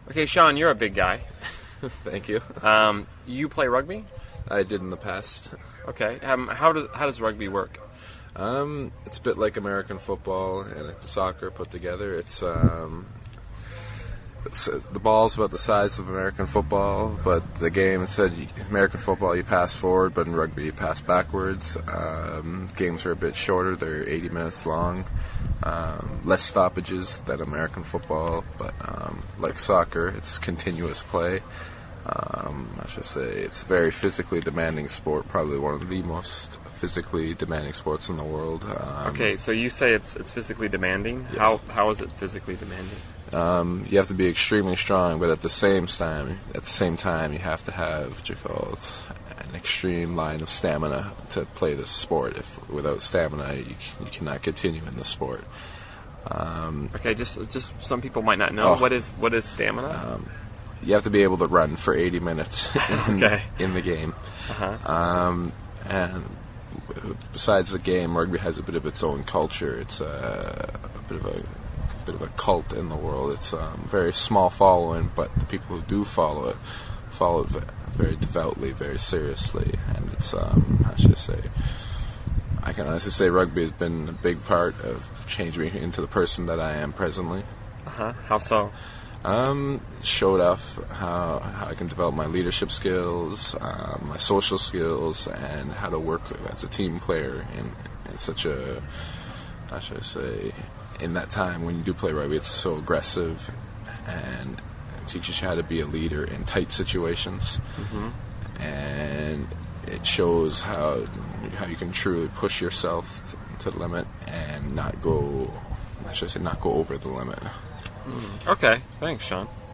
Okay, Sean, you're a big guy. Thank you. You play rugby? I did in the past. Okay. How does rugby work? It's a bit like American football and soccer put together. The ball's about the size of American football, but the game, instead, American football you pass forward, but in rugby you pass backwards. Games are a bit shorter, they're 80 minutes long. Less stoppages than American football, but like soccer, it's continuous play. I should say it's a very physically demanding sport, probably one of the most physically demanding sports in the world. Okay, so you say it's physically demanding. Yes. How is it physically demanding? You have to be extremely strong, but at the same time, you have to have what you call an extreme line of stamina to play this sport. If without stamina, you cannot continue in the sport. Okay, just some people might not know what is stamina. You have to be able to run for 80 minutes in the game. Uh-huh. And besides the game, rugby has a bit of its own culture. It's a bit of a cult in the world. It's very small following, but the people who do follow it very devoutly, very seriously. And it's I can honestly say rugby has been a big part of changing me into the person that I am presently. Uh-huh. How so? Showed off how I can develop my leadership skills, my social skills, and how to work as a team player in such a, how should I say, in that time when you do play rugby, it's so aggressive and it teaches you how to be a leader in tight situations. Mm-hmm. And it shows how you can truly push yourself to the limit and not go over the limit. Okay, thanks, Sean.